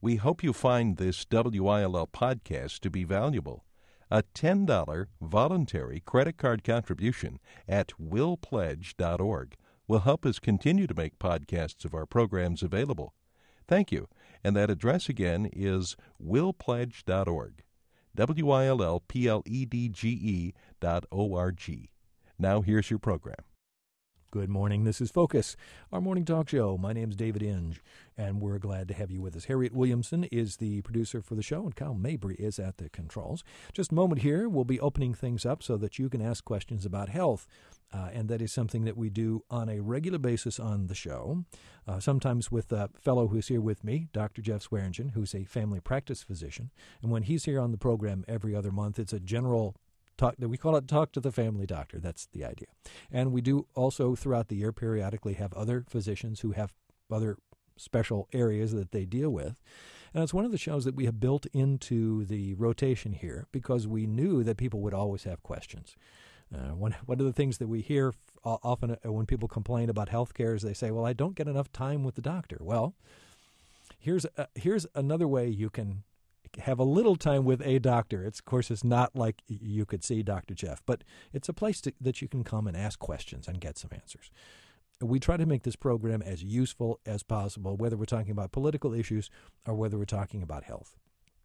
We hope you find this WILL podcast to be valuable. A $10 voluntary credit card contribution at willpledge.org will help us continue to make podcasts of our programs available. Thank you. And that address again is willpledge.org. WILLPLEDGE.org. Now here's your program. Good morning. This is Focus, our morning talk show. My name's David Inge, and we're glad to have you with us. Harriet Williamson is the producer for the show, and Kyle Mabry is at the controls. Just a moment here, we'll be opening things up so that you can ask questions about health, and that is something that we do on a regular basis on the show, sometimes with a fellow who's here with me, Dr. Jeff Swearingen, who's a family practice physician. And when he's here on the program every other month, it's a general talk, we call it Talk to the Family Doctor. That's the idea. And we do also throughout the year periodically have other physicians who have other special areas that they deal with. And it's one of the shows that we have built into the rotation here because we knew that people would always have questions. One of the things that we hear often when people complain about health care is they say, well, I don't get enough time with the doctor. Well, here's another way you can have a little time with a doctor. Of course, it's not like you could see Dr. Jeff, but it's a place that you can come and ask questions and get some answers. We try to make this program as useful as possible, whether we're talking about political issues or whether we're talking about health.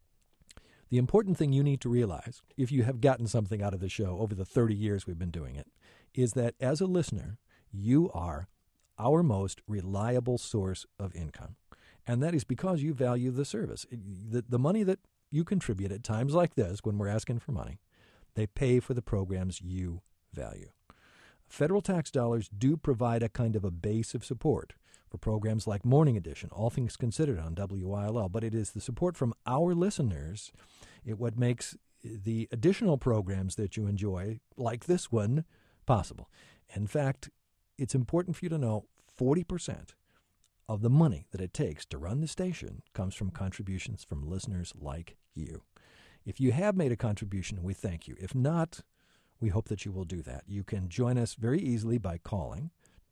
The important thing you need to realize, if you have gotten something out of the show over the 30 years we've been doing it, is that as a listener, you are our most reliable source of income. And that is because you value the service. The money that you contribute at times like this, when we're asking for money, they pay for the programs you value. Federal tax dollars do provide a kind of a base of support for programs like Morning Edition, All Things Considered on WILL, but it is the support from our listeners, what makes the additional programs that you enjoy, like this one, possible. In fact, it's important for you to know 40% of the money that it takes to run the station comes from contributions from listeners like you. If you have made a contribution, we thank you. If not, we hope that you will do that. You can join us very easily by calling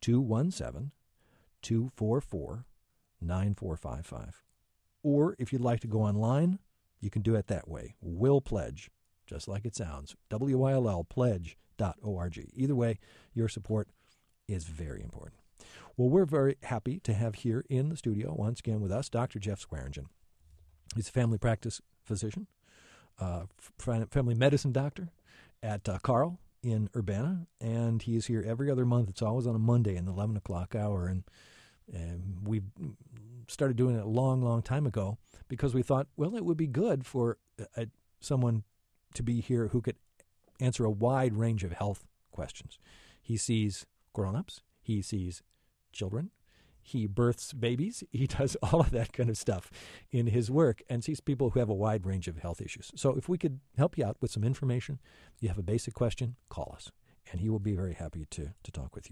217-244-9455. Or if you'd like to go online, you can do it that way. Will Pledge, just like it sounds, WILLpledge.org. Either way, your support is very important. Well, we're very happy to have here in the studio, once again with us, Dr. Jeff Swearingen. He's a family practice physician, family medicine doctor at Carle in Urbana, and he is here every other month. It's always on a Monday in the 11 o'clock hour, and we started doing it a long, long time ago because we thought, well, it would be good for someone to be here who could answer a wide range of health questions. He sees grown-ups. He sees children. He births babies. He does all of that kind of stuff in his work and sees people who have a wide range of health issues. So if we could help you out with some information, you have a basic question, call us, and he will be very happy to talk with you.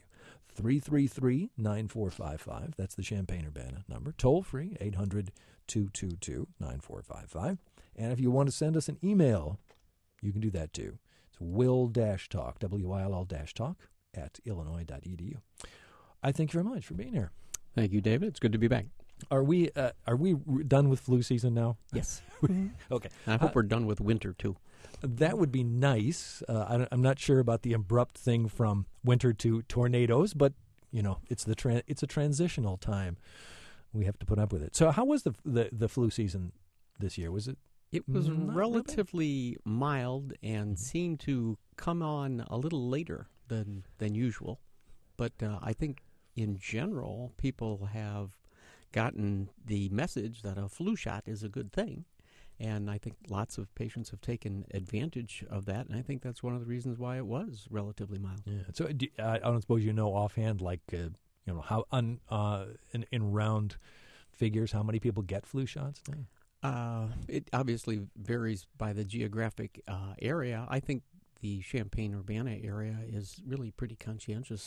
333-9455. That's the Champaign-Urbana number. Toll free, 800-222-9455. And if you want to send us an email, you can do that too. It's will-talk, WILL-talk @illinois.edu. I thank you very much for being here. Thank you, David. It's good to be back. Are we done with flu season now? Yes. Okay. I hope we're done with winter, too. That would be nice. I'm not sure about the abrupt thing from winter to tornadoes, but, it's a transitional time. We have to put up with it. So how was the flu season this year? Was it? It was relatively mild and seemed to come on a little later than usual. But I think in general, people have gotten the message that a flu shot is a good thing. And I think lots of patients have taken advantage of that. And I think that's one of the reasons why it was relatively mild. Yeah. So I don't suppose offhand, like, how in round figures, how many people get flu shots now? It obviously varies by the geographic area. I think the Champaign-Urbana area is really pretty conscientious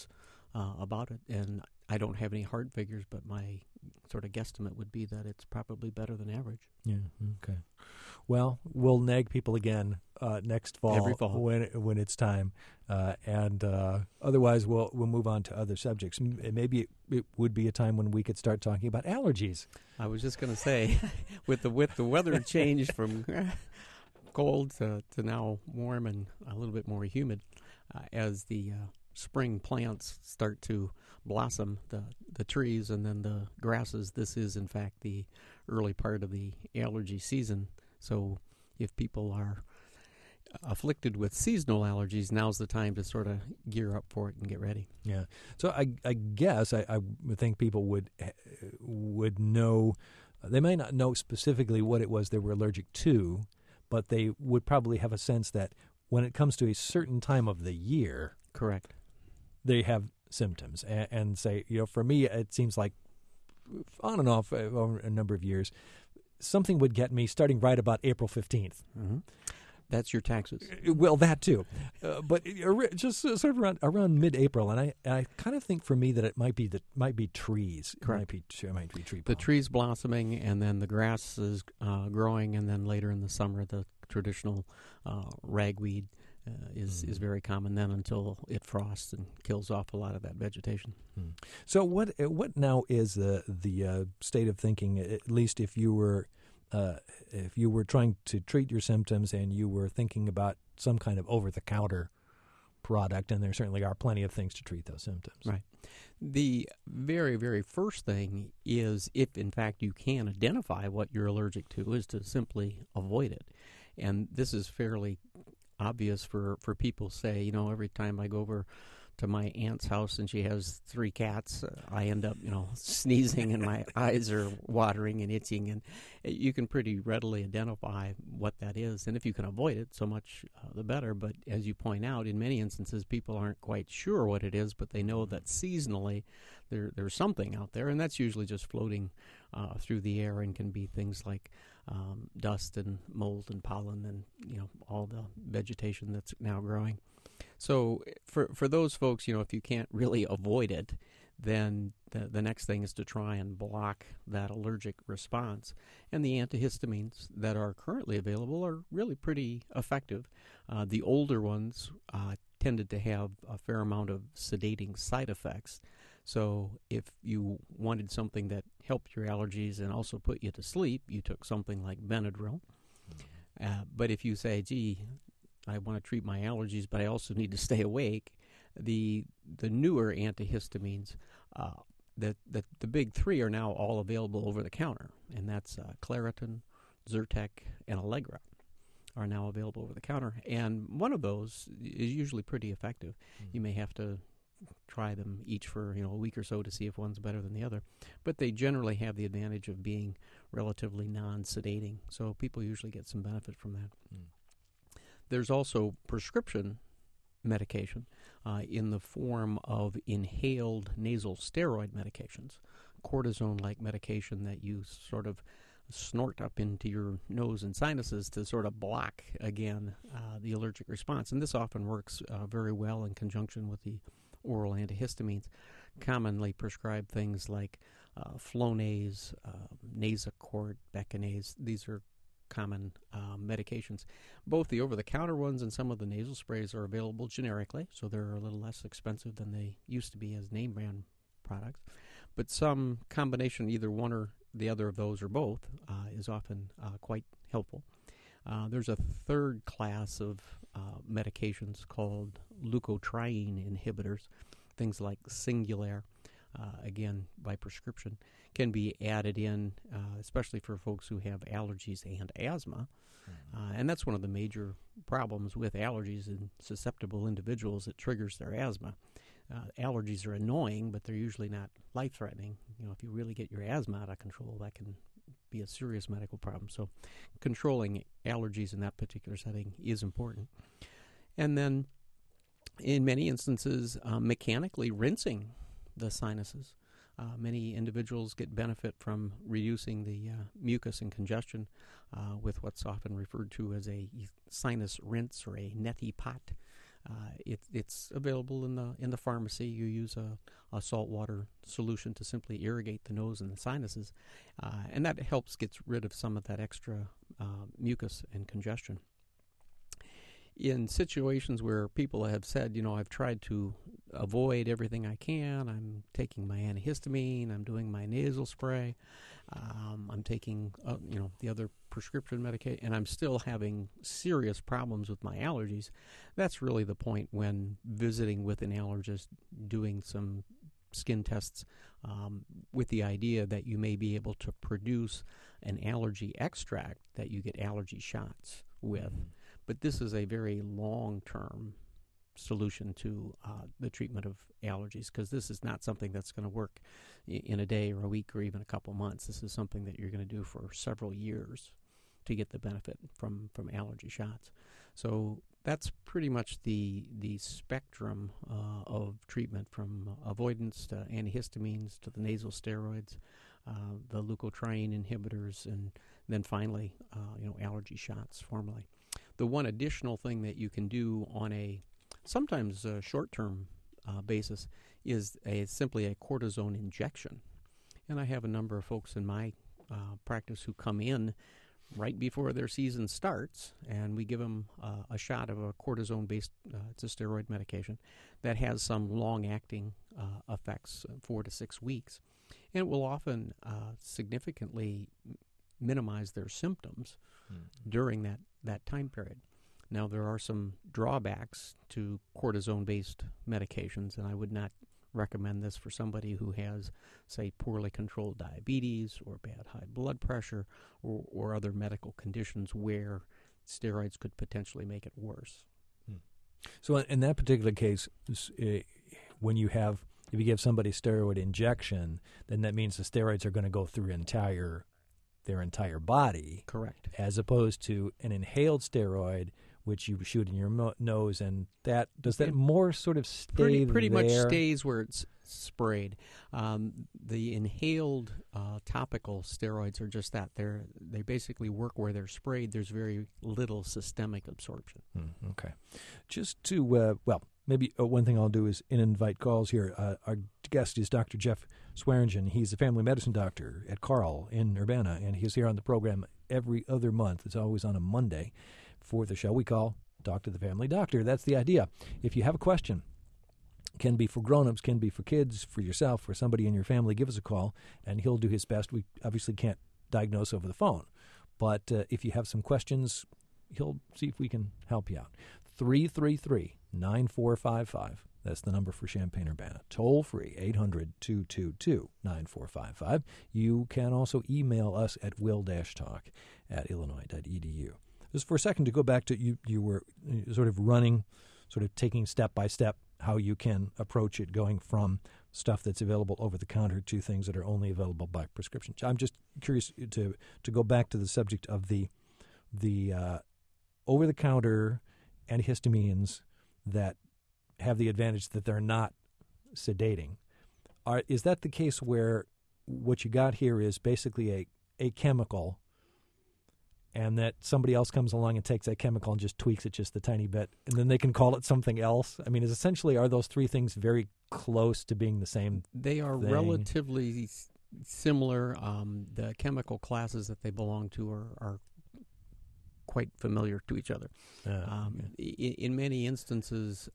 about it. And I don't have any hard figures, but my sort of guesstimate would be that it's probably better than average. Yeah. Okay. Well, we'll nag people again next fall, Every fall, when it's time, and otherwise we'll move on to other subjects. Maybe it would be a time when we could start talking about allergies. I was just going to say, with the weather change from cold to now warm and a little bit more humid, as the spring plants start to blossom, the trees and then the grasses. This is, in fact, the early part of the allergy season. So if people are afflicted with seasonal allergies, now's the time to sort of gear up for it and get ready. Yeah. So I guess I would think people would know. They may not know specifically what it was they were allergic to, but they would probably have a sense that when it comes to a certain time of the year, correct, they have symptoms. And say, for me, it seems like on and off over a number of years, something would get me starting right about April 15th. Mm-hmm. That's your taxes. Well, that too. But just sort of around mid-April. And I kind of think for me that it might be trees. Correct. It might be tree pollen. The trees blossoming, and then the grass is growing, and then later in the summer the traditional ragweed is very common then until it frosts and kills off a lot of that vegetation. So what now is the state of thinking, at least if you were trying to treat your symptoms and you were thinking about some kind of over-the-counter product, and there certainly are plenty of things to treat those symptoms. Right. The very, very first thing is, if in fact you can identify what you're allergic to, is to simply avoid it. And this is fairly obvious for people. Say, every time I go over to my aunt's house and she has 3 cats, I end up, sneezing and my eyes are watering and itching, and you can pretty readily identify what that is. And if you can avoid it, so much the better. But as you point out, in many instances, people aren't quite sure what it is, but they know that seasonally there's something out there, and that's usually just floating through the air and can be things like dust and mold and pollen and all the vegetation that's now growing. So for those folks, if you can't really avoid it, then the next thing is to try and block that allergic response. And the antihistamines that are currently available are really pretty effective. The older ones tended to have a fair amount of sedating side effects. So if you wanted something that helped your allergies and also put you to sleep, you took something like Benadryl. But if you say, gee, I want to treat my allergies, but I also need to stay awake, the newer antihistamines, the big 3 are now all available over the counter, and that's Claritin, Zyrtec, and Allegra are now available over the counter. And one of those is usually pretty effective. You may have to try them each for a week or so to see if one's better than the other, but they generally have the advantage of being relatively non-sedating, so people usually get some benefit from that. There's also prescription medication in the form of inhaled nasal steroid medications, cortisone-like medication that you sort of snort up into your nose and sinuses to sort of block, again, the allergic response. And this often works very well in conjunction with the oral antihistamines. Commonly prescribed things like Flonase, Nasacort, Beckinase. These are common medications. Both the over-the-counter ones and some of the nasal sprays are available generically, so they're a little less expensive than they used to be as name brand products. But some combination, either one or the other of those or both, is often quite helpful. There's a third class of medications called leukotriene inhibitors, things like Singulair, again, by prescription, can be added in, especially for folks who have allergies and asthma. And that's one of the major problems with allergies in susceptible individuals. It triggers their asthma. Allergies are annoying, but they're usually not life-threatening. If you really get your asthma out of control, that can be a serious medical problem. So controlling allergies in that particular setting is important. And then in many instances, mechanically rinsing the sinuses. Many individuals get benefit from reducing the mucus and congestion with what's often referred to as a sinus rinse or a neti pot. It's available in the pharmacy. You use a saltwater solution to simply irrigate the nose and the sinuses, and that helps get rid of some of that extra mucus and congestion. In situations where people have said, I've tried to avoid everything I can, I'm taking my antihistamine, I'm doing my nasal spray, I'm taking, the other prescription medication, and I'm still having serious problems with my allergies, that's really the point when visiting with an allergist, doing some skin tests with the idea that you may be able to produce an allergy extract that you get allergy shots with. Mm-hmm. But this is a very long-term solution to the treatment of allergies, because this is not something that's going to work in a day or a week or even a couple months. This is something that you're going to do for several years to get the benefit from allergy shots. So that's pretty much the spectrum of treatment, from avoidance to antihistamines to the nasal steroids, the leukotriene inhibitors, and then finally, allergy shots formally. The one additional thing that you can do on a sometimes short-term basis is simply a cortisone injection. And I have a number of folks in my practice who come in right before their season starts, and we give them a shot of a cortisone-based, it's a steroid medication, that has some long-acting effects, 4 to 6 weeks. And it will often significantly minimize their symptoms during that time period. Now, there are some drawbacks to cortisone-based medications, and I would not recommend this for somebody who has, say, poorly controlled diabetes or bad high blood pressure or other medical conditions where steroids could potentially make it worse. So in that particular case, when if you give somebody steroid injection, then that means the steroids are going to go through their entire body. Correct. As opposed to an inhaled steroid, which you shoot in your nose, and that more sort of stay pretty much stays where it's sprayed. The inhaled topical steroids are just that. They basically work where they're sprayed. There's very little systemic absorption. Okay. Just to, maybe one thing I'll do is invite calls here. Our guest is Dr. Jeff Swearingen. He's a family medicine doctor at Carle in Urbana, and he's here on the program every other month. It's always on a Monday for the show we call Talk to the Family Doctor. That's the idea. If you have a question, can be for grown-ups, can be for kids, for yourself, for somebody in your family, give us a call, and he'll do his best. We obviously can't diagnose over the phone, but if you have some questions, he'll see if we can help you out. 333-9455. That's the number for Champaign-Urbana. Toll free, 800-222-9455. You can also email us at will-talk@illinois.edu. Just for a second to go back to you were sort of taking step by step how you can approach it, going from stuff that's available over the counter to things that are only available by prescription. I'm just curious to go back to the subject of the over the counter antihistamines that have the advantage that they're not sedating. Is that the case where what you got here is basically a chemical, and that somebody else comes along and takes that chemical and just tweaks it just a tiny bit, and then they can call it something else? I mean, are those three things very close to being the same They are thing? Relatively similar. The chemical classes that they belong to are quite familiar to each other. In many instances,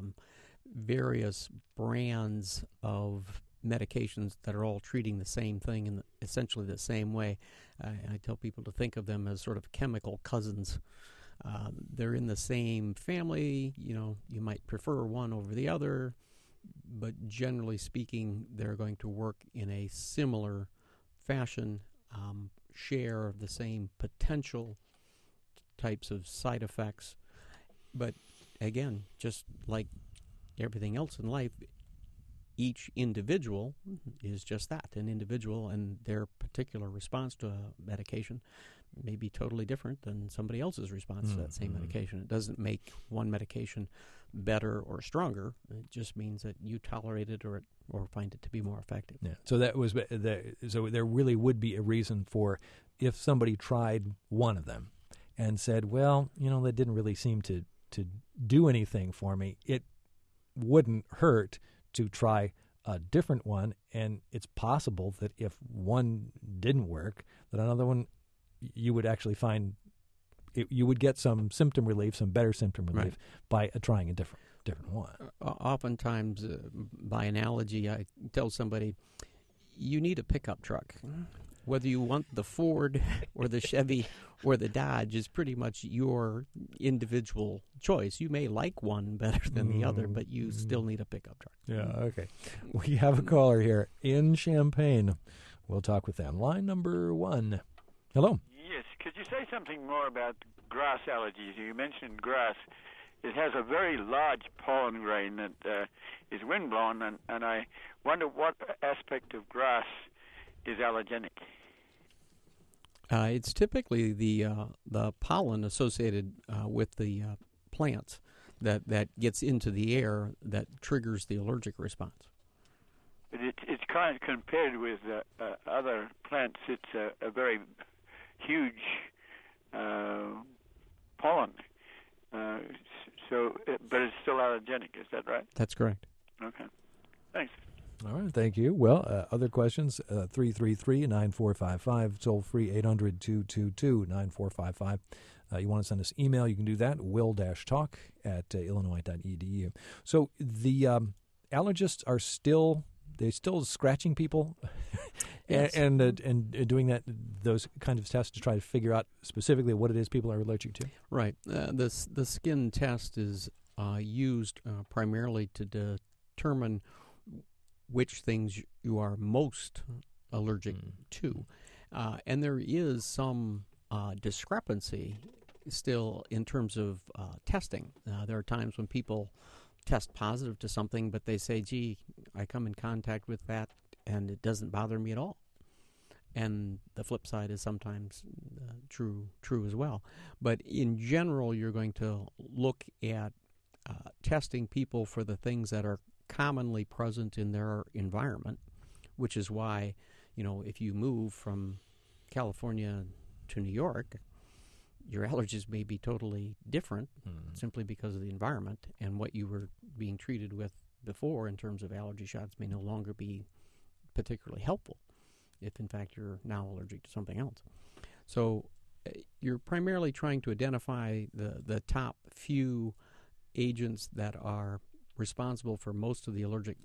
various brands of medications that are all treating the same thing in essentially the same way. I tell people to think of them as sort of chemical cousins. They're in the same family. You might prefer one over the other, but generally speaking, they're going to work in a similar fashion, share the same potential types of side effects. But again, just like everything else in life, each individual is just that, an individual, and their particular response to a medication may be totally different than somebody else's response to that same medication. It doesn't make one medication better or stronger. It just means that you tolerate it or find it to be more effective. Yeah. So so there really would be a reason for, if somebody tried one of them and said, well, that didn't really seem to to do anything for me, it wouldn't hurt to try a different one, and it's possible that if one didn't work, that another one you would actually find you would get some symptom relief, some better symptom relief by trying a different one. Oftentimes, by analogy, I tell somebody, you need a pickup truck. Whether you want the Ford or the Chevy or the Dodge is pretty much your individual choice. You may like one better than the other, but you still need a pickup truck. Yeah, okay. We have a caller here in Champaign. We'll talk with them. Line number 1. Hello. Yes. Could you say something more about grass allergies? You mentioned grass. It has a very large pollen grain that is windblown, and I wonder what aspect of grass is allergenic. It's typically the pollen associated with the plants that gets into the air that triggers the allergic response. But it's kind of compared with other plants. It's a very huge pollen. But it's still allergenic. Is that right? That's correct. Okay. Thanks. All right, thank you. Well, other questions, 333-9455, toll free 800-222-9455. You want to send us email, you can do that, will-talk@illinois.edu. So the allergists are still scratching people yes. and doing those kind of tests to try to figure out specifically what it is people are allergic to? Right. The skin test is used primarily to determine which things you are most allergic to. And there is some discrepancy still in terms of testing. There are times when people test positive to something, but they say, gee, I come in contact with that and it doesn't bother me at all. And the flip side is sometimes true as well. But in general, you're going to look at testing people for the things that are commonly present in their environment, which is why, if you move from California to New York, your allergies may be totally different simply because of the environment, and what you were being treated with before in terms of allergy shots may no longer be particularly helpful if, in fact, you're now allergic to something else. So you're primarily trying to identify the top few agents that are responsible for most of the allergic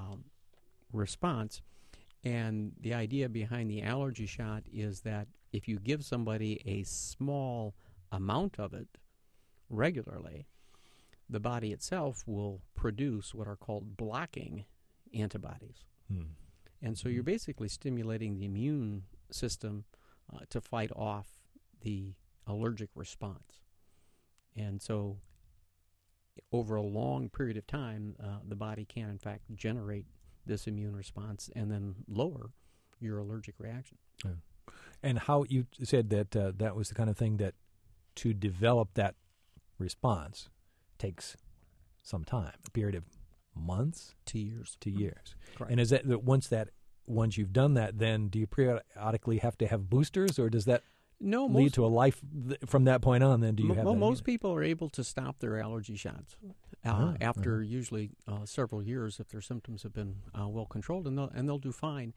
response. And the idea behind the allergy shot is that if you give somebody a small amount of it regularly, the body itself will produce what are called blocking antibodies. And so you're basically stimulating the immune system to fight off the allergic response. And so over a long period of time, the body can, in fact, generate this immune response and then lower your allergic reaction. Yeah. And how you said that that was the kind of thing that to develop that response takes some time, a period of months? 2 years. 2 years. Correct. And is that once you've done that, then do you periodically have to have boosters, or does that lead to a life from that point on? Then do you have? Well, most people are able to stop their allergy shots after usually several years if their symptoms have been well controlled, and they'll do fine.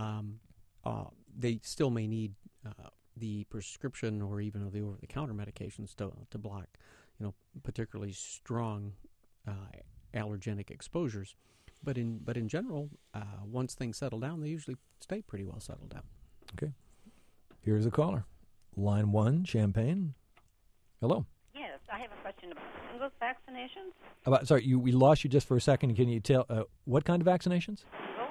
They still may need the prescription or even the over-the-counter medications to block, particularly strong allergenic exposures. But in general, once things settle down, they usually stay pretty well settled down. Okay. Here's a caller. Line 1, Champaign. Hello. Yes, I have a question about shingles vaccinations. We lost you just for a second. Can you tell what kind of vaccinations?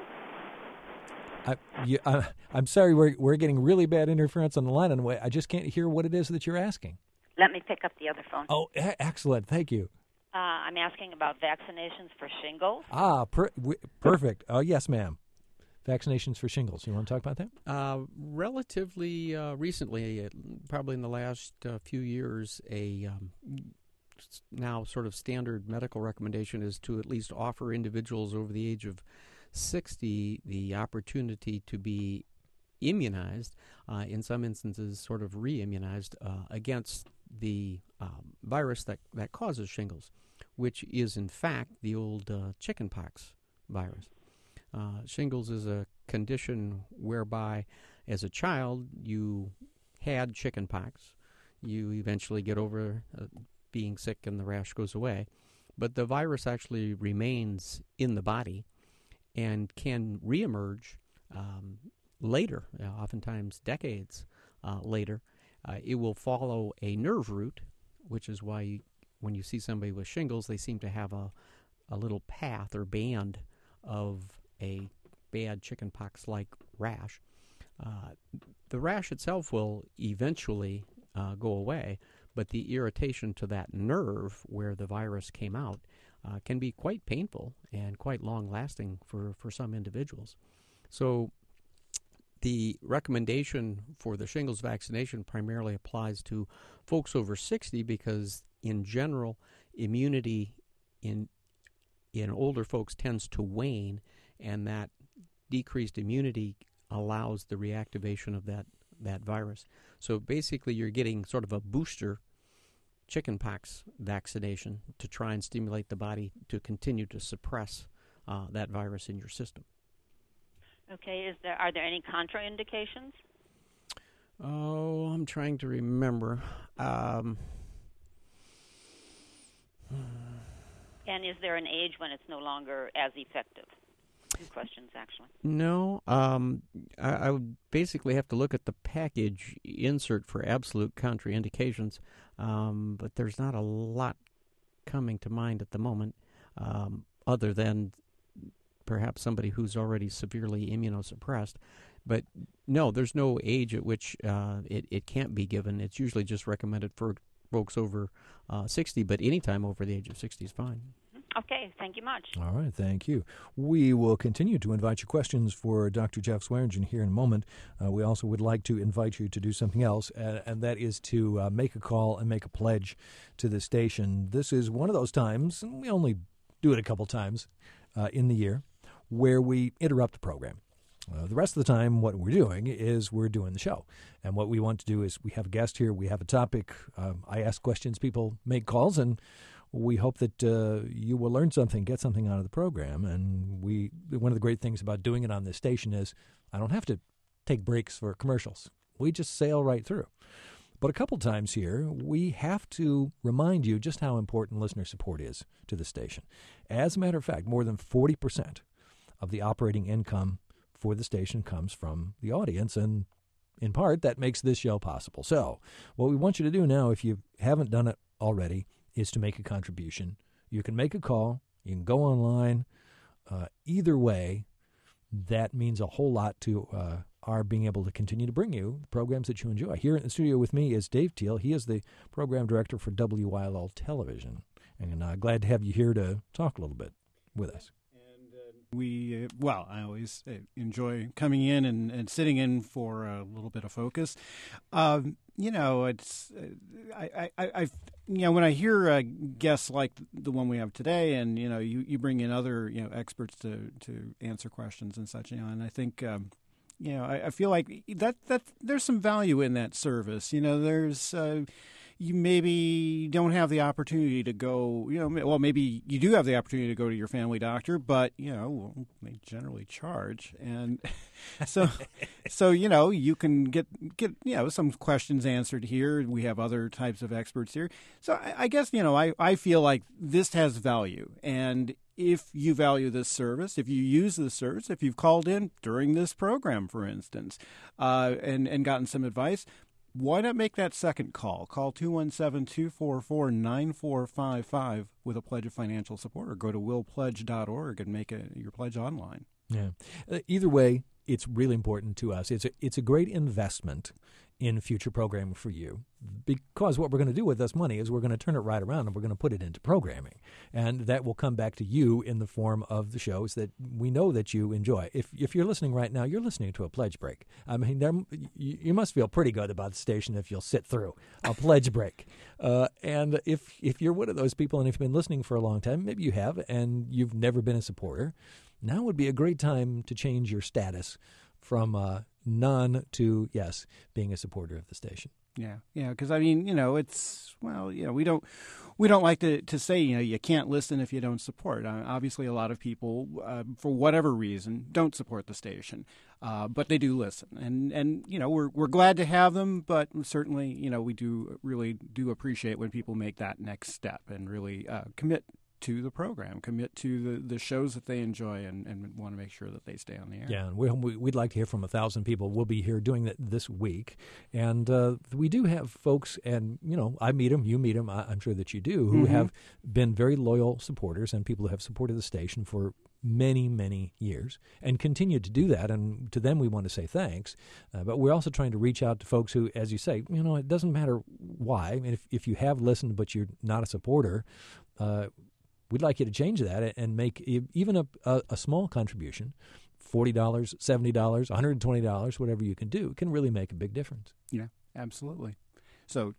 Shingles? I'm sorry, we're getting really bad interference on the line. Anyway, I just can't hear what it is that you're asking. Let me pick up the other phone. Oh, excellent. Thank you. I'm asking about vaccinations for shingles. Perfect. Oh, yes, ma'am. Vaccinations for shingles. You want to talk about that? Relatively recently, probably in the last few years, a now sort of standard medical recommendation is to at least offer individuals over the age of 60 the opportunity to be immunized, in some instances sort of re-immunized against the virus that causes shingles, which is in fact the old chickenpox virus. Shingles is a condition whereby, as a child, you had chickenpox. You eventually get over being sick and the rash goes away. But the virus actually remains in the body and can reemerge later, oftentimes decades later. It will follow a nerve root, which is why when you see somebody with shingles, they seem to have a little path or band of a bad chickenpox-like rash. The rash itself will eventually go away, but the irritation to that nerve where the virus came out can be quite painful and quite long-lasting for some individuals. So the recommendation for the shingles vaccination primarily applies to folks over 60 because, in general, immunity in older folks tends to wane, and that decreased immunity allows the reactivation of that virus. So basically you're getting sort of a booster chickenpox vaccination to try and stimulate the body to continue to suppress that virus in your system. Okay, are there any contraindications? Oh, I'm trying to remember. And is there an age when it's no longer as effective? Two questions, actually. No. I would basically have to look at the package insert for absolute contraindications, but there's not a lot coming to mind at the moment, other than perhaps somebody who's already severely immunosuppressed. But no, there's no age at which it can't be given. It's usually just recommended for folks over 60, but any time over the age of 60 is fine. Okay, thank you much. All right, thank you. We will continue to invite your questions for Dr. Jeff Swearingen here in a moment. We also would like to invite you to do something else, and that is to make a call and make a pledge to the station. This is one of those times, and we only do it a couple times in the year, where we interrupt the program. The rest of the time, what we're doing is we're doing the show. And what we want to do is we have a guest here, we have a topic, I ask questions, people make calls, and we hope that you will learn something, get something out of the program. And one of the great things about doing it on this station is I don't have to take breaks for commercials. We just sail right through. But a couple times here, we have to remind you just how important listener support is to the station. As a matter of fact, more than 40% of the operating income for the station comes from the audience, and in part, that makes this show possible. So what we want you to do now, if you haven't done it already, is to make a contribution. You can make a call. You can go online. Either way, that means a whole lot to our being able to continue to bring you the programs that you enjoy. Here in the studio with me is Dave Teal. He is the program director for WYLL Television. And glad to have you here to talk a little bit with us. I always enjoy coming in and sitting in for a little bit of focus. It's when I hear guests like the one we have today, and you bring in other experts to answer questions and such, and I think I feel like that there's some value in that service. There's you maybe don't have the opportunity to go, maybe you do have the opportunity to go to your family doctor, but, they generally charge. And so you can get some questions answered here. We have other types of experts here. So I guess, I feel like this has value. And if you value this service, if you use this service, if you've called in during this program, for instance, and gotten some advice, why not make that second call? Call 217-244-9455 with a pledge of financial support, or go to willpledge.org and make your pledge online. Yeah. Either way, it's really important to us. It's a great investment in future programming for you, because what we're going to do with this money is we're going to turn it right around and we're going to put it into programming. And that will come back to you in the form of the shows that we know that you enjoy. If you're listening right now, you're listening to a pledge break. I mean, you must feel pretty good about the station if you'll sit through a pledge break. And if you're one of those people, and if you've been listening for a long time, maybe you have, and you've never been a supporter, now would be a great time to change your status from none to, yes, being a supporter of the station. Yeah, because I mean, it's we don't like to say you can't listen if you don't support. Obviously, a lot of people, for whatever reason, don't support the station, but they do listen, and we're glad to have them, but certainly we really do appreciate when people make that next step and really commit to the program, commit to the shows that they enjoy, and want to make sure that they stay on the air. Yeah, and we'd like to hear from 1,000 people. We'll be here doing that this week. And we do have folks, and, I meet them, you meet them, I'm sure that you do, who have been very loyal supporters and people who have supported the station for many, many years and continue to do that. And to them, we want to say thanks. But we're also trying to reach out to folks who, as you say, it doesn't matter why. I mean, if you have listened but you're not a supporter, we'd like you to change that and make even a small contribution, $40, $70, $120, whatever you can do, can really make a big difference. Yeah, absolutely. So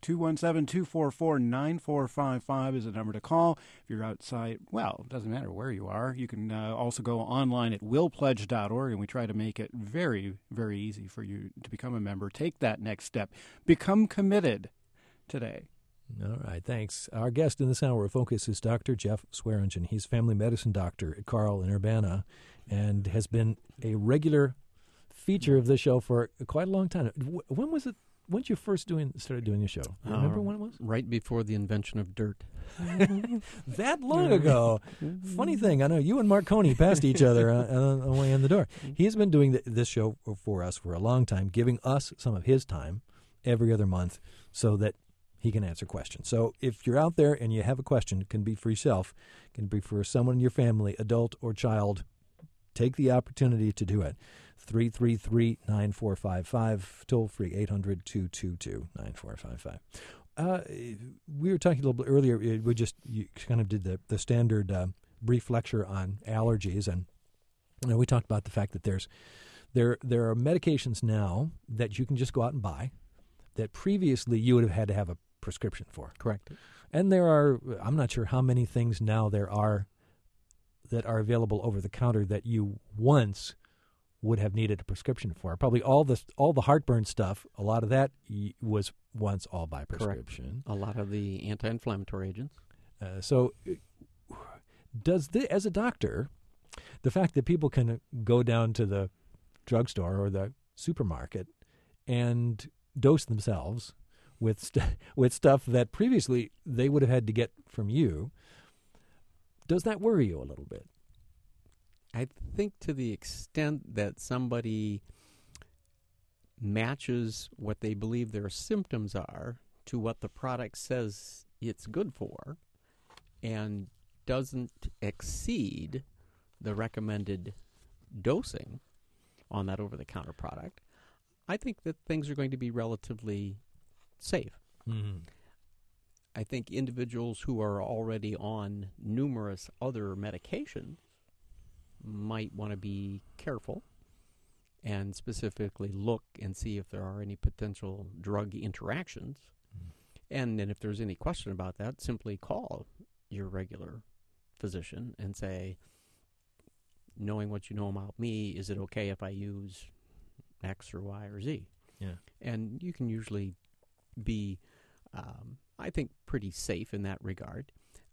217-244-9455 is the number to call. If you're outside, well, it doesn't matter where you are. You can also go online at willpledge.org, and we try to make it very, very easy for you to become a member. Take that next step. Become committed today. All right, thanks. Our guest in this hour of Focus is Dr. Jeff Swearingen. He's a family medicine doctor at Carle in Urbana and has been a regular feature of the show for quite a long time. When was it? When did you first started doing the show? Remember when it was? Right before the invention of dirt. That long ago. Funny thing, I know you and Marconi passed each other on the way in the door. He's been doing this show for us for a long time, giving us some of his time every other month so that he can answer questions. So if you're out there and you have a question, it can be for yourself, it can be for someone in your family, adult or child, take the opportunity to do it. 333-9455, toll free 800-222-9455. We were talking a little bit earlier. You kind of did the standard brief lecture on allergies, and we talked about the fact that there are medications now that you can just go out and buy that previously you would have had to have a prescription for. Correct. And I'm not sure how many things now there are that are available over the counter that you once would have needed a prescription for. Probably all the heartburn stuff, a lot of that was once all by prescription. Correct. A lot of the anti-inflammatory agents. So as a doctor, the fact that people can go down to the drugstore or the supermarket and dose themselves with stuff that previously they would have had to get from you, does that worry you a little bit? I think to the extent that somebody matches what they believe their symptoms are to what the product says it's good for and doesn't exceed the recommended dosing on that over-the-counter product, I think that things are going to be relatively safe. Mm-hmm. I think individuals who are already on numerous other medications might want to be careful and specifically look and see if there are any potential drug interactions. Mm. And then if there's any question about that, simply call your regular physician and say, knowing what you know about me, is it okay if I use X or Y or Z? Yeah. And you can usually be, I think, pretty safe in that regard.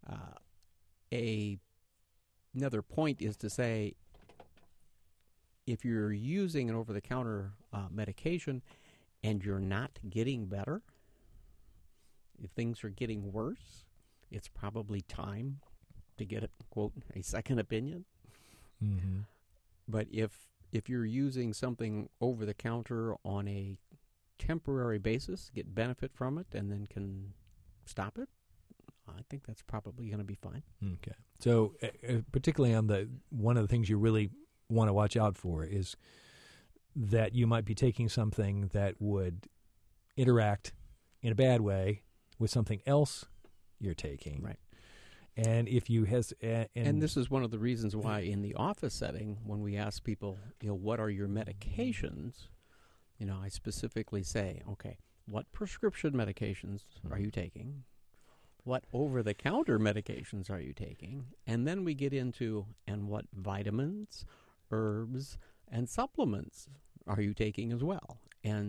Another point is to say, if you're using an over-the-counter medication and you're not getting better, if things are getting worse, it's probably time to get, quote, a second opinion. Mm-hmm. But if you're using something over-the-counter on a temporary basis, get benefit from it, and then can stop it, I think that's probably going to be fine. Okay. So particularly on one of the things you really want to watch out for is that you might be taking something that would interact in a bad way with something else you're taking. Right. And if you and this is one of the reasons why in the office setting, when we ask people, what are your medications, I specifically say, okay, what prescription medications are you taking? What over-the-counter medications are you taking? And then we get into, and what vitamins, herbs, and supplements are you taking as well? And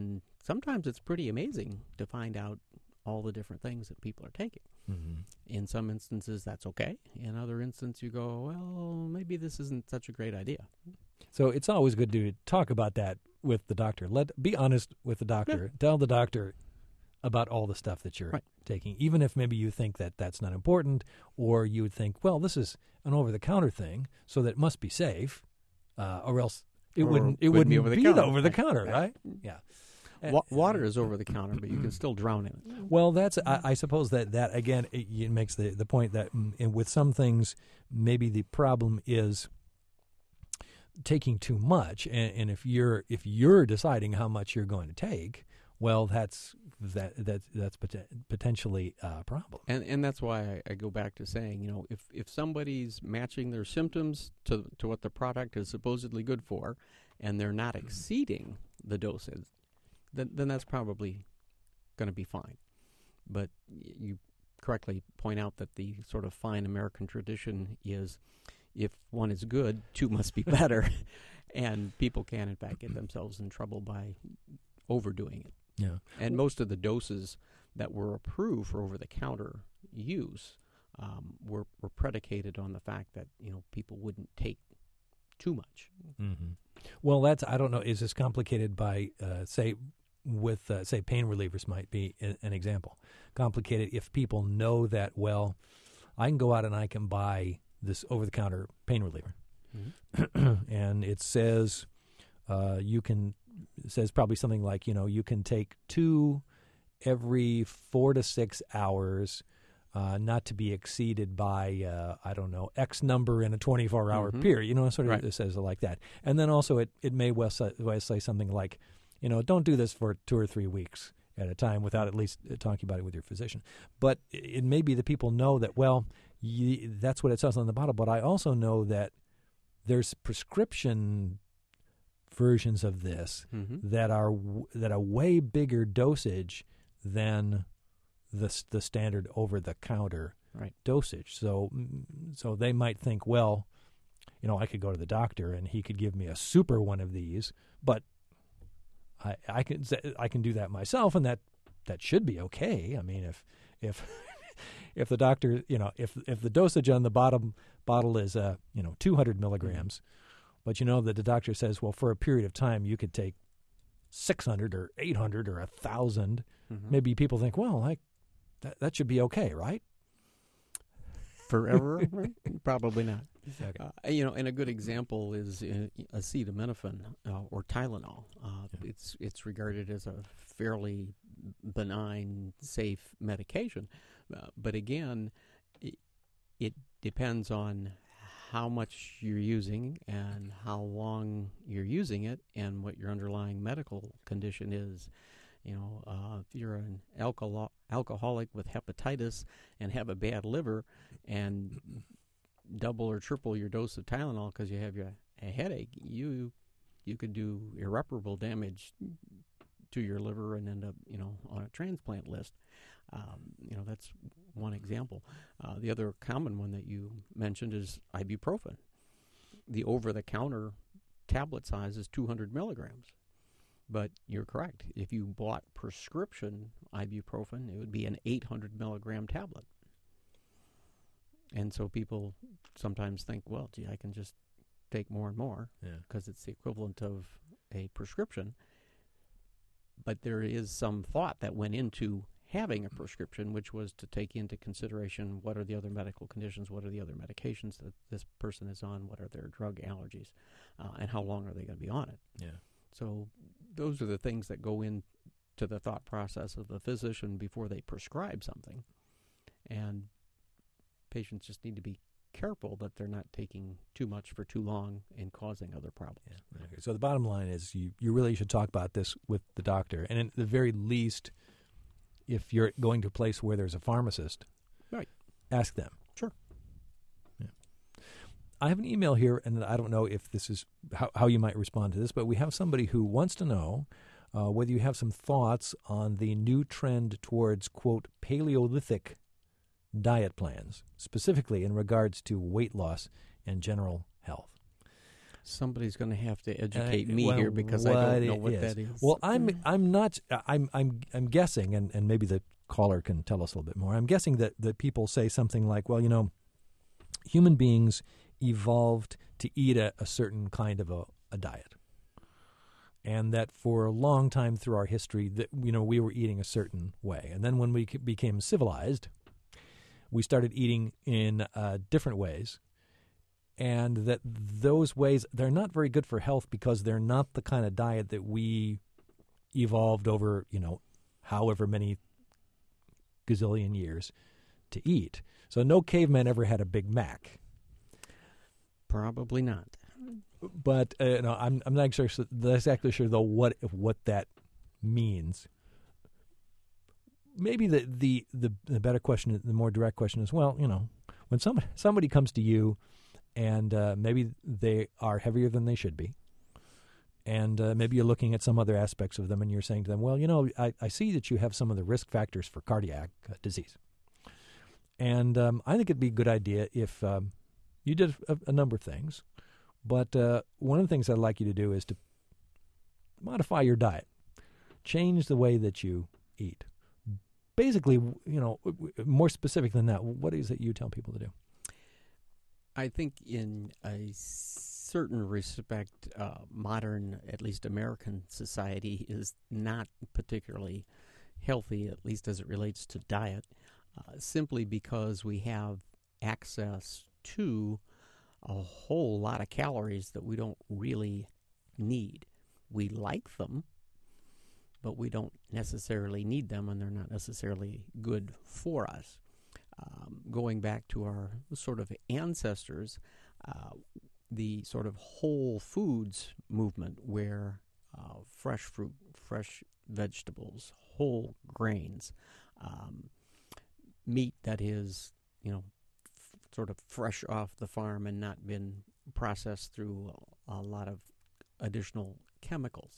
sometimes it's pretty amazing to find out all the different things that people are taking. Mm-hmm. In some instances, that's okay. In other instances, you go, well, maybe this isn't such a great idea. So it's always good to talk about that with the doctor. Be honest with the doctor. Yeah. Tell the doctor about all the stuff that you're taking, even if maybe you think that that's not important, or you would think, well, this is an over-the-counter thing, so that it must be safe, or else it wouldn't be over the counter, right? Yeah. Water is over the counter, but you can still drown in it. Well, that's I suppose that again it makes the point that with some things maybe the problem is taking too much, and if you're deciding how much you're going to take, well, that's potentially a problem. And that's why I go back to saying, if somebody's matching their symptoms to what the product is supposedly good for, and they're not exceeding the dosage, then that's probably going to be fine. But you correctly point out that the sort of fine American tradition is, if one is good, two must be better, and people can in fact get themselves in trouble by overdoing it. Yeah. And most of the doses that were approved for over-the-counter use were predicated on the fact that people wouldn't take too much. Mm-hmm. Well, I don't know. Is this complicated by say pain relievers might be an example. Complicated if people know that, well, I can go out and I can buy this over-the-counter pain reliever, and it says it says probably something like, you can take 2 every 4 to 6 hours, not to be exceeded by, X number in a 24-hour period. It says it like that. And then also it may well say something like, don't do this for 2 or 3 weeks at a time without at least talking about it with your physician. But it may be that people know that, well, that's what it says on the bottle. But I also know that there's prescription versions of this that are way bigger dosage than the standard over-the-counter dosage. So they might think, well, I could go to the doctor and he could give me a super one of these, but I can do that myself, and that should be okay. I mean, if if the doctor, if the dosage on the bottom bottle is 200 milligrams, but that the doctor says, well, for a period of time you could take 600 or 800 or 1,000, maybe people think, well, that should be okay, right? Forever? Probably not. Okay. And a good example is acetaminophen or Tylenol. It's regarded as a fairly benign, safe medication. But again, it depends on how much you're using and how long you're using it and what your underlying medical condition is. If you're an alcoholic with hepatitis and have a bad liver and double or triple your dose of Tylenol because you have a headache, you could do irreparable damage to your liver and end up, on a transplant list. That's one example. The other common one that you mentioned is ibuprofen. The over-the-counter tablet size is 200 milligrams. But you're correct. If you bought prescription ibuprofen, it would be an 800 milligram tablet. And so people sometimes think, well, gee, I can just take more and more because it's the equivalent of a prescription. But there is some thought that went into having a prescription, which was to take into consideration what are the other medical conditions, what are the other medications that this person is on, what are their drug allergies, and how long are they going to be on it. Yeah. So those are the things that go into the thought process of the physician before they prescribe something. And patients just need to be careful that they're not taking too much for too long and causing other problems. Yeah. Okay. So the bottom line is you really should talk about this with the doctor. And at the very least, if you're going to a place where there's a pharmacist, ask them. Sure. Yeah. I have an email here, and I don't know if this is how you might respond to this, but we have somebody who wants to know whether you have some thoughts on the new trend towards, quote, Paleolithic diet plans, specifically in regards to weight loss and general health. Somebody's going to have to educate me well, here because I don't know what that is. Well, I'm guessing, and maybe the caller can tell us a little bit more. I'm guessing that people say something like, well, human beings evolved to eat a certain kind of a diet. And that for a long time through our history, that we were eating a certain way. And then when we became civilized, we started eating in different ways. And that those ways, they're not very good for health because they're not the kind of diet that we evolved over, however many gazillion years to eat. So no caveman ever had a Big Mac. Probably not. But I'm not exactly sure though what that means. Maybe the better question, the more direct question is, well, when somebody comes to you and maybe they are heavier than they should be, and maybe you're looking at some other aspects of them, and you're saying to them, well, I see that you have some of the risk factors for cardiac disease, and I think it'd be a good idea if you did a number of things. But one of the things I'd like you to do is to modify your diet, change the way that you eat. Basically, more specific than that, what is it you tell people to do? I think in a certain respect, modern, at least American society is not particularly healthy, at least as it relates to diet, simply because we have access to a whole lot of calories that we don't really need. We like them, but we don't necessarily need them, and they're not necessarily good for us. Going back to our sort of ancestors, the sort of whole foods movement where fresh fruit, fresh vegetables, whole grains, meat that is, sort of fresh off the farm and not been processed through a lot of additional chemicals.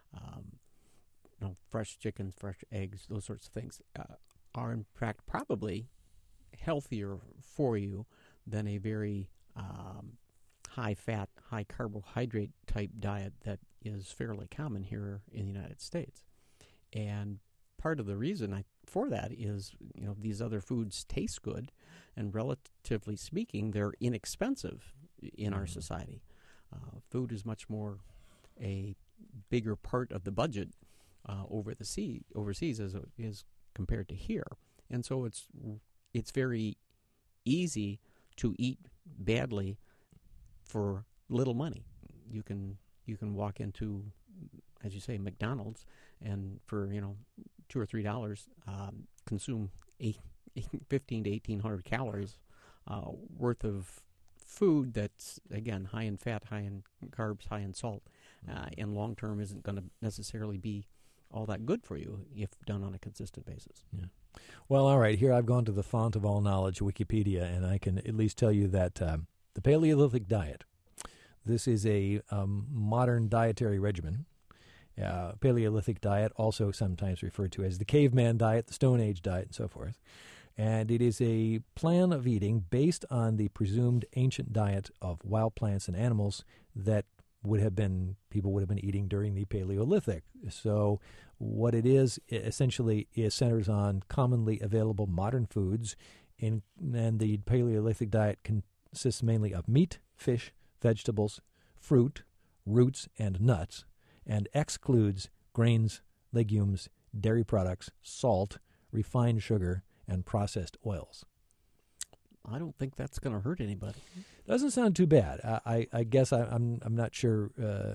Fresh chickens, fresh eggs, those sorts of things are in fact probably healthier for you than a very high-fat, high-carbohydrate type diet that is fairly common here in the United States. And part of the reason for that is, these other foods taste good, and relatively speaking, they're inexpensive in our society. Food is much more a bigger part of the budget overseas as it is compared to here, and so it's very easy to eat badly for little money. You can walk into, as you say, McDonald's, and for $2 or $3 consume 1,500 to 1,800 calories worth of food that's, again, high in fat, high in carbs, high in salt, and long term isn't going to necessarily be all that good for you if done on a consistent basis. Yeah. Well, all right. Here I've gone to the font of all knowledge, Wikipedia, and I can at least tell you that the Paleolithic diet. This is a modern dietary regimen. Paleolithic diet, also sometimes referred to as the caveman diet, the Stone Age diet, and so forth. And it is a plan of eating based on the presumed ancient diet of wild plants and animals that people would have been eating during the Paleolithic. So what it is essentially is centers on commonly available modern foods, and the Paleolithic diet consists mainly of meat, fish, vegetables, fruit, roots, and nuts, and excludes grains, legumes, dairy products, salt, refined sugar, and processed oils. I don't think that's going to hurt anybody. Doesn't sound too bad. I guess I'm not sure.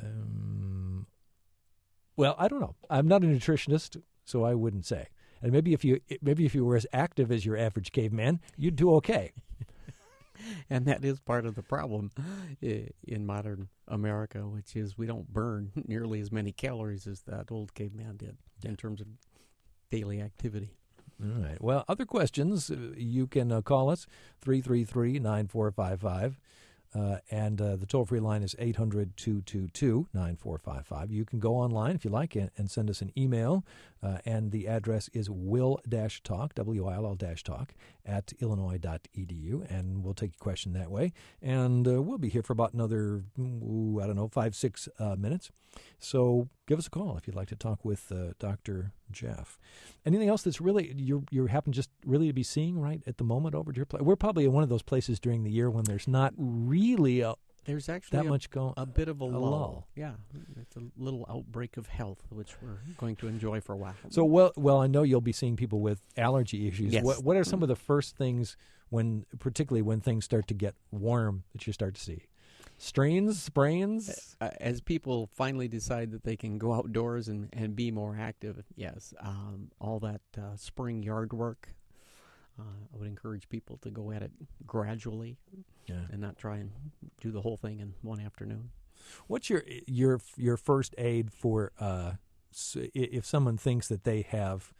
Well, I don't know. I'm not a nutritionist, so I wouldn't say. And maybe if you were as active as your average caveman, you'd do okay. And that is part of the problem in modern America, which is we don't burn nearly as many calories as that old caveman did in terms of daily activity. All right. Well, other questions, you can call us, 333-9455. and the toll-free line is 800-222-9455. You can go online if you like and send us an email, and the address is will-talk, WILL-talk, at illinois.edu, and we'll take your question that way. And we'll be here for about another, 5-6 minutes. So give us a call if you'd like to talk with Dr. Jeff. Anything else that's really you happen just really to be seeing right at the moment over at your place? We're probably in one of those places during the year when there's not really there's actually that much a bit of a lull. lull. Yeah, it's a little outbreak of health, which we're going to enjoy for a while. So well, I know you'll be seeing people with allergy issues. Yes. What are some of the first things particularly when things start to get warm, that you start to see? Strains, sprains? As people finally decide that they can go outdoors and be more active, yes. All that spring yard work, I would encourage people to go at it gradually and not try and do the whole thing in one afternoon. What's your first aid for if someone thinks that they have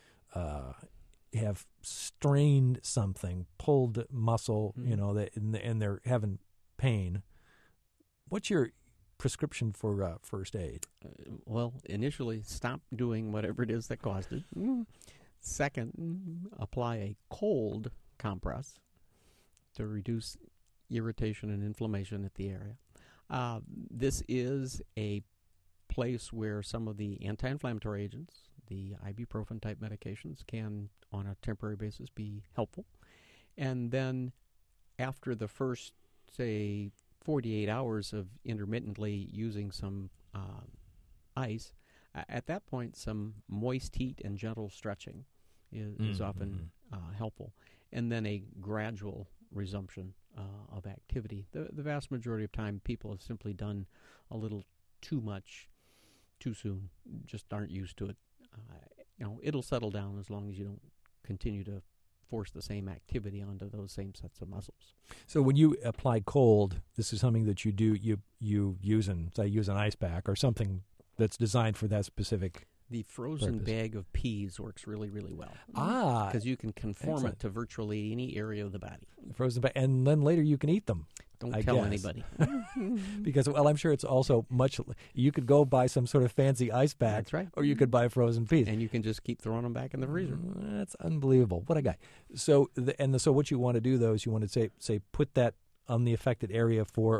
strained something, pulled muscle, and they're having pain? What's your prescription for first aid? Well, initially, stop doing whatever it is that caused it. Second, apply a cold compress to reduce irritation and inflammation at the area. This is a place where some of the anti-inflammatory agents, the ibuprofen-type medications, can, on a temporary basis, be helpful. And then after the first, say, 48 hours of intermittently using some ice, at that point some moist heat and gentle stretching is often helpful, and then a gradual resumption of activity. The vast majority of time people have simply done a little too much too soon, just aren't used to it. It'll settle down as long as you don't continue to force the same activity onto those same sets of muscles. So when you apply cold, this is something that you do, you use an ice pack or something that's designed for that specific The frozen purpose. bag of peas works really, really well. Because you can conform excellent. it to virtually any area of the body. Frozen bag, and then later you can eat them. Don't I tell guess. anybody. Because, I'm sure it's also you could go buy some sort of fancy ice pack. That's right. Or you could buy frozen peas. And you can just keep throwing them back in the freezer. That's unbelievable. What a guy. So, so what you want to do, though, is you want to say put that on the affected area for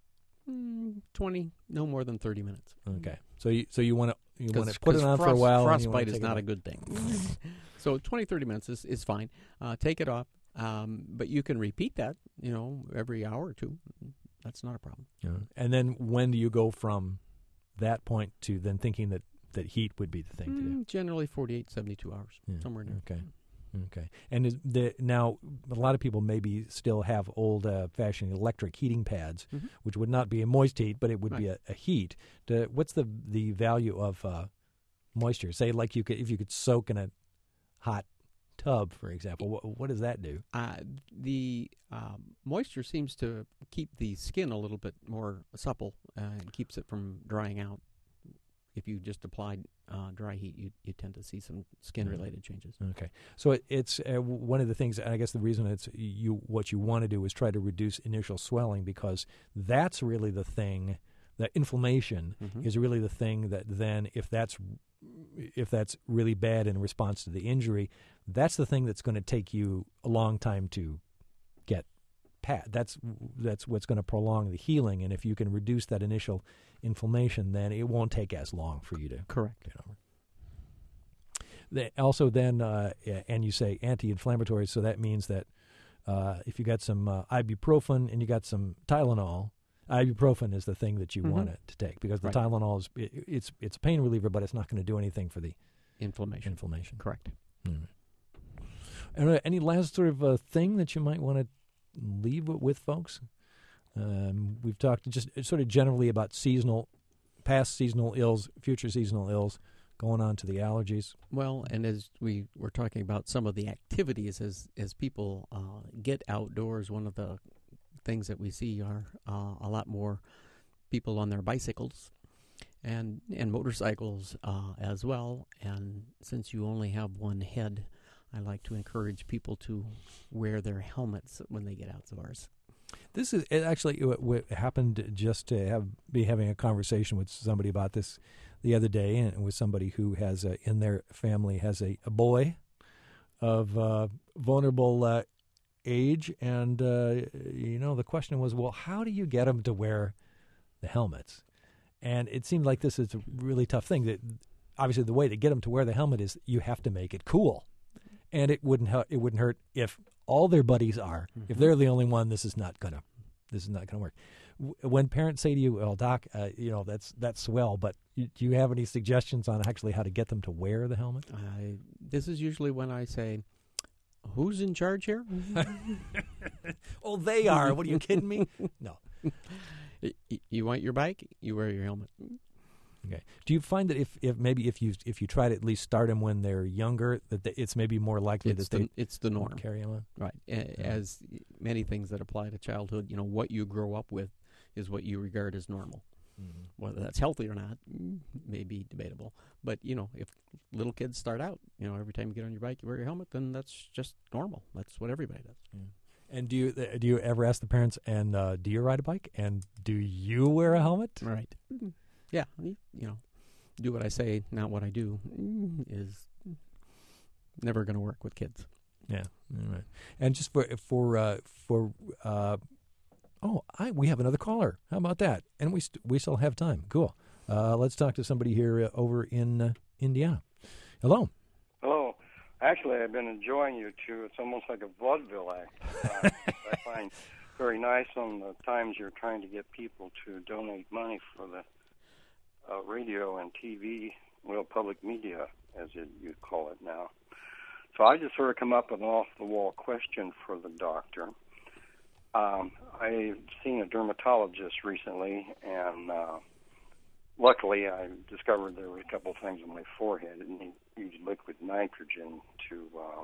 20, no more than 30 minutes. Okay. So you want to put it on frost, for a while. Frostbite is not a good thing. So 20, 30 minutes is fine. Take it off. But you can repeat that, every hour or two. That's not a problem. Yeah. And then when do you go from that point to then thinking that heat would be the thing to do? Generally 48, 72 hours, somewhere in there. Okay. And now a lot of people maybe still have old-fashioned electric heating pads, which would not be a moist heat, but it would be a heat. What's the value of moisture? Say, like if you could soak in a hot tub, for example, what does that do? The moisture seems to keep the skin a little bit more supple and keeps it from drying out. If you just applied dry heat, you tend to see some skin-related changes. Okay, so it's one of the things. I guess the reason what you want to do is try to reduce initial swelling, because that's really the thing. That inflammation is really the thing that then, if that's really bad in response to the injury, that's the thing that's going to take you a long time to get past. That's what's going to prolong the healing. And if you can reduce that initial inflammation, then it won't take as long for you to correct get over. Also, then, and you say anti-inflammatory, so that means that if you got some ibuprofen and you got some Tylenol. Ibuprofen is the thing that you want it to take, because the Tylenol is it's a pain reliever, but it's not going to do anything for the inflammation. Correct. And any last sort of thing that you might want to leave with folks? We've talked just sort of generally about past seasonal ills, future seasonal ills, going on to the allergies. Well, and as we were talking about some of the activities as people get outdoors, one of the things that we see are a lot more people on their bicycles and motorcycles as well. And since you only have one head, I like to encourage people to wear their helmets when they get outdoors. This is it actually what happened just to be having a conversation with somebody about this the other day, and with somebody who has in their family has a boy of vulnerable age, and the question was, well, how do you get them to wear the helmets? And it seemed like this is a really tough thing. That obviously the way to get them to wear the helmet is you have to make it cool, and it wouldn't hurt if all their buddies are. If they're the only one, this is not gonna work. When parents say to you, "Well, Doc, that's swell," but do you have any suggestions on actually how to get them to wear the helmet? This is usually when I say, "Who's in charge here?" Oh, they are. What, are you kidding me? No. You want your bike? You wear your helmet. Okay. Do you find that if you try to at least start them when they're younger, that it's maybe more likely it's the norm, carry them on? Right. As many things that apply to childhood, what you grow up with is what you regard as normal. Mm-hmm. Whether that's healthy or not may be debatable. But if little kids start out, every time you get on your bike you wear your helmet, then that's just normal. That's what everybody does. Yeah. And do you ever ask the parents, and do you ride a bike, and do you wear a helmet? Right. Yeah, do what I say, not what I do, is never going to work with kids. Yeah, right. And just we have another caller. How about that? And we still have time. Cool. Let's talk to somebody here over in Indiana. Hello. Hello. Actually, I've been enjoying you two. It's almost like a vaudeville act. I find very nice on the times you're trying to get people to donate money for the radio and TV, public media, as you call it now. So I just sort of come up with an off-the-wall question for the doctor. I've seen a dermatologist recently, and luckily I discovered there were a couple of things on my forehead, and he used liquid nitrogen to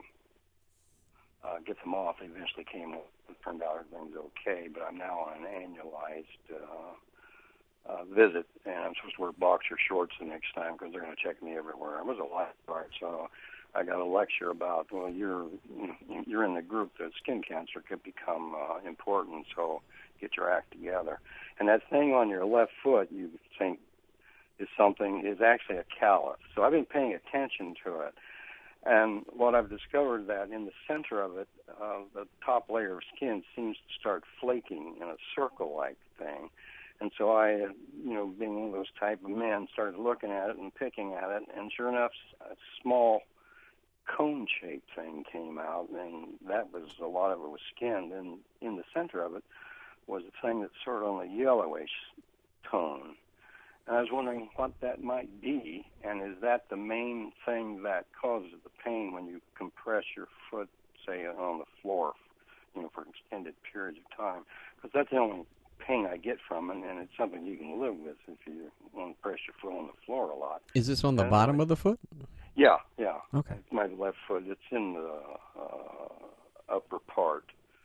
get them off. They eventually came off. It turned out everything's okay, but I'm now on an annualized visit, and I'm supposed to wear boxer shorts the next time because they're going to check me everywhere. I was a lifeguard, so I got a lecture about, you're in the group that skin cancer could become important, so get your act together. And that thing on your left foot you think is actually a callus. So I've been paying attention to it. And what I've discovered that in the center of it, the top layer of skin seems to start flaking in a circle-like thing. And so I, being one of those type of men, started looking at it and picking at it, and sure enough, a small cone-shaped thing came out, and that was, a lot of it was skinned, and in the center of it was a thing that's sort of on a yellowish tone. And I was wondering what that might be, and is that the main thing that causes the pain when you compress your foot, say, on the floor, for extended periods of time? Because that's the only pain I get from it, and it's something you can live with if you want to press your foot on the floor a lot. Is this on the bottom of the foot? Yeah. Okay. It's my left foot. It's in the upper part.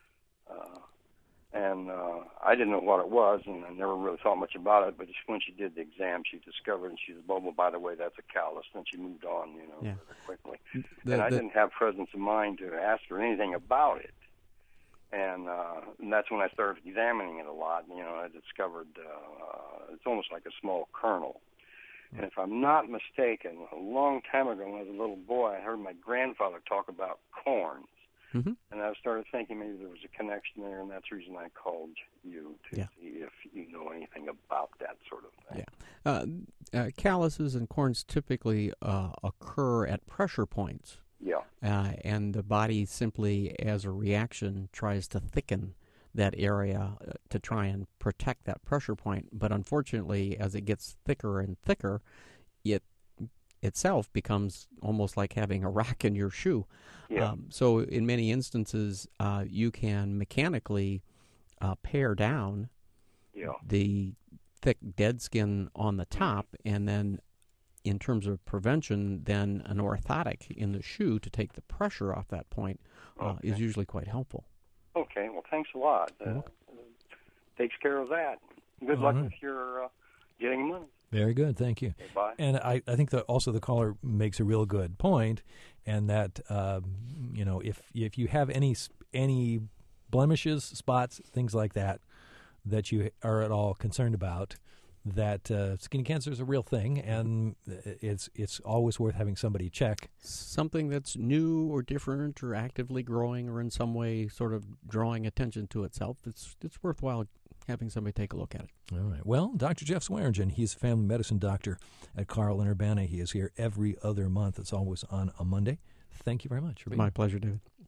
And I didn't know what it was, and I never really thought much about it, but just when she did the exam, she discovered, and she said, well, by the way, that's a callus. Then she moved on, very quickly. And I didn't have presence of mind to ask her anything about it. And that's when I started examining it a lot. I discovered it's almost like a small kernel. And if I'm not mistaken, a long time ago when I was a little boy, I heard my grandfather talk about corns. Mm-hmm. And I started thinking maybe there was a connection there, and that's the reason I called you to see if you know anything about that sort of thing. Yeah. Calluses and corns typically occur at pressure points. Yeah. And the body simply, as a reaction, tries to thicken that area to try and protect that pressure point. But unfortunately, as it gets thicker and thicker, it itself becomes almost like having a rock in your shoe. Yeah. So in many instances, you can mechanically pare down the thick dead skin on the top, and then in terms of prevention, then an orthotic in the shoe to take the pressure off that point is usually quite helpful. Okay, well, thanks a lot. Takes care of that. Good luck with your getting money. Very good, thank you. Okay, bye. And I think that also the caller makes a real good point, and that if you have any blemishes, spots, things like that you are at all concerned about, that skin cancer is a real thing, and it's always worth having somebody check. Something that's new or different or actively growing or in some way sort of drawing attention to itself, it's worthwhile having somebody take a look at it. All right. Well, Dr. Jeff Swearingen, he's a family medicine doctor at Carl in Urbana. He is here every other month. It's always on a Monday. Thank you very much for being here. My pleasure, David.